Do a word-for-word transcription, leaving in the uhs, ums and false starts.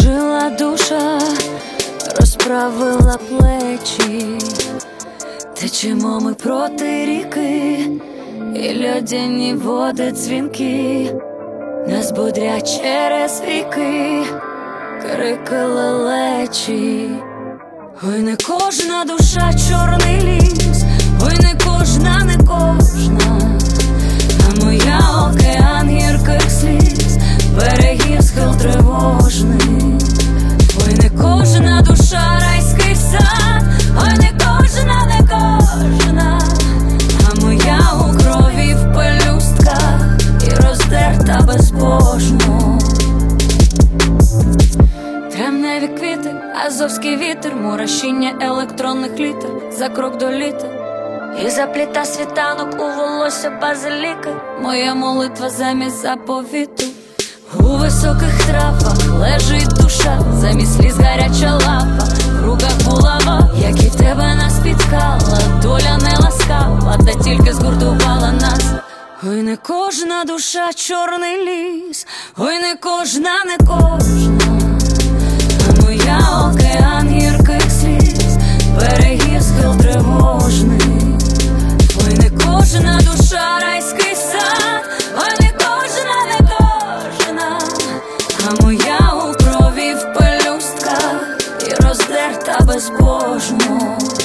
Ожила душа, розправила плечі, течемо ми проти ріки, і льодяні води дзвінки нас бодрять через віки, крики лелечі. Ой, не кожна душа чорний ліс, ой, не кожна, не кожна, а моя океан гірких сліз, берегів схил тривожний. Ой, не кожна душа райський сад, ой, не кожна, не кожна, а моя у крові в пелюстках і роздерта безбожно. Тремневі квіти, азовський вітер, мурашіння електронних літер за крок до літа, і запліта світанок у волосся базиліки, моя молитва замість заповіту. У високих травах лежить душа, замість сліз гаряча лапа, в руках булава, як і тебе нас спіткала, доля не ласкава, та тільки згуртувала нас. Ой, не кожна душа чорний ліс, ой, не кожна, не кожна, а моя океан гірких сліз, берегів схил тривожний. Ой, не кожна душа райський сад, ой, не кожна, не кожна, а моя у крові в пелюстках і роздерта безбожно.